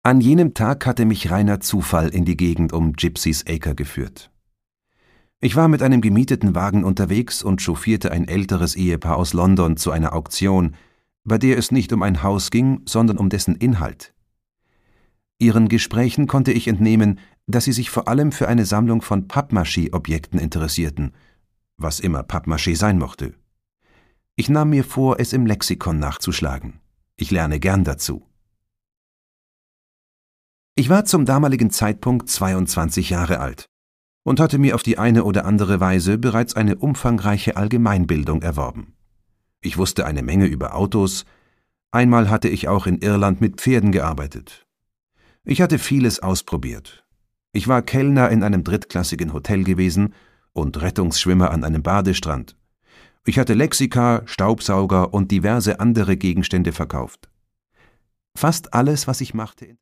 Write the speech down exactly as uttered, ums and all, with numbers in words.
An jenem Tag hatte mich reiner Zufall in die Gegend um Gypsy's Acre geführt. Ich war mit einem gemieteten Wagen unterwegs und chauffierte ein älteres Ehepaar aus London zu einer Auktion, bei der es nicht um ein Haus ging, sondern um dessen Inhalt. Ihren Gesprächen konnte ich entnehmen, dass sie sich vor allem für eine Sammlung von Pappmaché-Objekten interessierten, was immer Pappmaché sein mochte. Ich nahm mir vor, es im Lexikon nachzuschlagen. Ich lerne gern dazu. Ich war zum damaligen Zeitpunkt zweiundzwanzig Jahre alt und hatte mir auf die eine oder andere Weise bereits eine umfangreiche Allgemeinbildung erworben. Ich wusste eine Menge über Autos, einmal hatte ich auch in Irland mit Pferden gearbeitet. Ich hatte vieles ausprobiert. Ich war Kellner in einem drittklassigen Hotel gewesen und Rettungsschwimmer an einem Badestrand. Ich hatte Lexika, Staubsauger und diverse andere Gegenstände verkauft. Fast alles, was ich machte